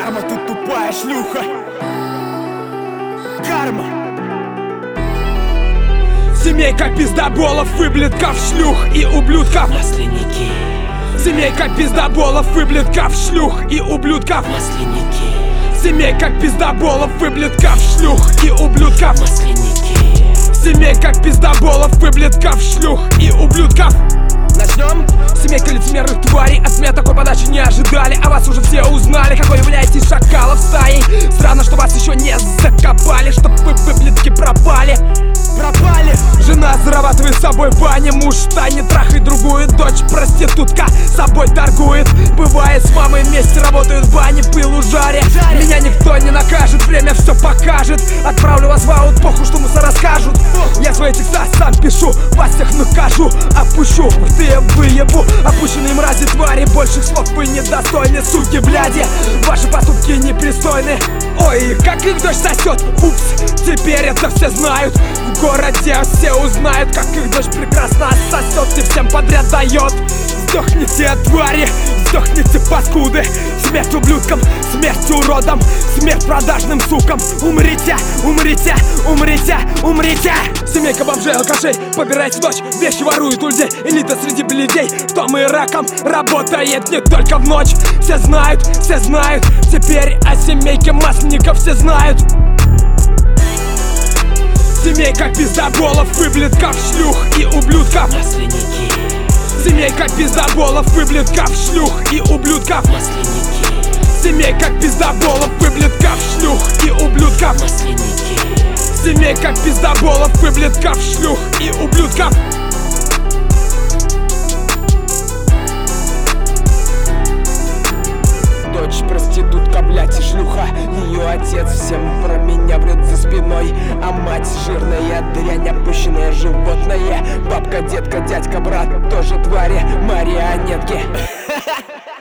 Карма, ты тупая шлюха. Карма. Семейка пиздоболов, выблетков, шлюх и ублюдков. Масленники. Семейка пиздоболов, выблетков, шлюх и ублюдков. Масленники. Семейка пиздоболов, выблетков, шлюх и ублюдков. Масленники. Семейка пиздоболов, выблетков, шлюх и ублюдков. Начнем? Семейка лицемерных тварей, от меня такой подачи не ожидали. А вас уже все узнали, какой являетесь шакалов стаей. Странно, что вас еще не закопали, чтоб вы выблетки пропали. Жена зарабатывает с собой в бане, муж в тайне трахает другую дочь, проститутка собой торгует. Бывает, с мамой вместе работают в бане, в пылу жаре. Меня никто не накажет, время все покажет. Отправлю вас в аут, похуй, что мусора скажут. Я свои текста сам пишу, вас всех накажу, опущу, рты выебу. Опущенные мрази твари, больших слов вы недостойны, суки, бляди. Ваши поступки непристойны. Ой, как их дочь сосет, упс, теперь это все знают. В городе все узнают, как их дочь прекрасно сосет и всем подряд дает. Сдохните, твари, сдохните, паскуды. Смерть ублюдкам, смерть уродам, смерть продажным сукам. Умрите, умрите, умрите, умрите. Семейка бомжей, алкашей, побирайте дочь, вещи воруют у людей. Элита среди бледей, том и раком работает не только в ночь. Все знают, теперь о семейке масленников все знают. Семейка пиздоболов, выблетков, шлюх и ублюдков. Масленники. Семейка пиздоболов, выблетков, шлюх и ублюдков. Масленники. Семейка пиздоболов, выблетков, шлюх и ублюдков. Масленники. Семейка пиздоболов, выблетков, шлюх и ублюдков. Дочь проститутка, блять, и шлюха. Ее отец всем про меня врет за спиной. А мать жирная дрянь, опущенное животное. Бабка, детка, дядька, брат, тоже твари, марионетки.